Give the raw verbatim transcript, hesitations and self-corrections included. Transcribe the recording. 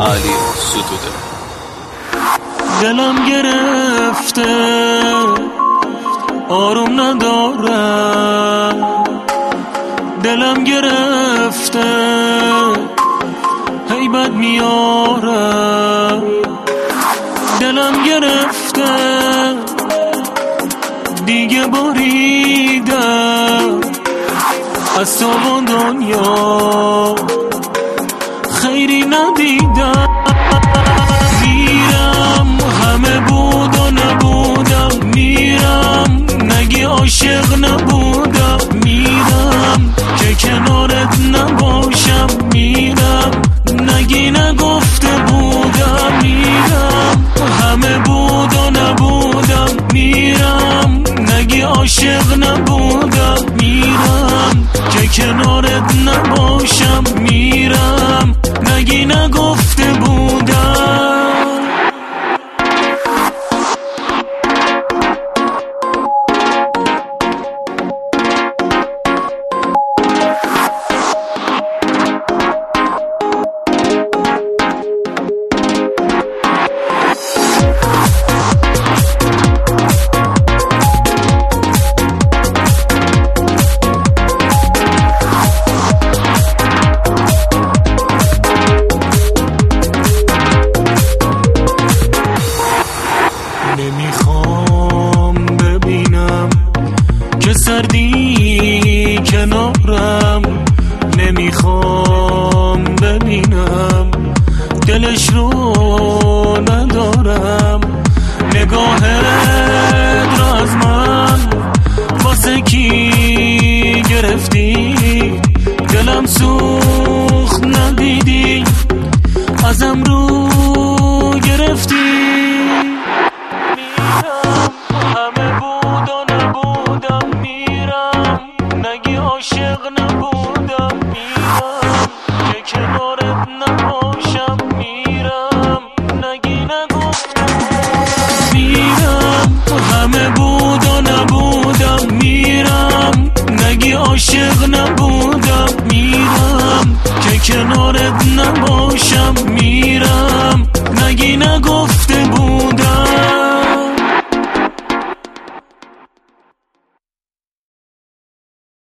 علی ستوده. دلم گرفته آروم ندارم، دلم گرفته هیبت میارم، دلم گرفته دیگه بریدم از تو و دنیا خیری ندیدم. میرم همه بود و نبودم، میرم نگی عاشق نبودم، میرم که کنارت نباشم، میرم نگی نگفته بودم، میرم همه بود و نبودم، میرم نگی عاشق نبودم، میرم که کنارت نباشم، میرم نگی نگفته بودم. نمیخوام ببینم که سردی کنارم، نمیخوام ببینم دلش رو ندارم، نگاهت را از من واسه کی گرفتی، دلم سوخت ندیدی ازم رو گرفتی. همه بود و نبودم، میرم نگی عاشق نبودم، میرم که کنارت نباشم، میرم نگی نگفتم، میرم همه بود و نبودم، میرم نگی عاشق نبودم، میرم که کنارت نباشم، میرم نگی نگفتم.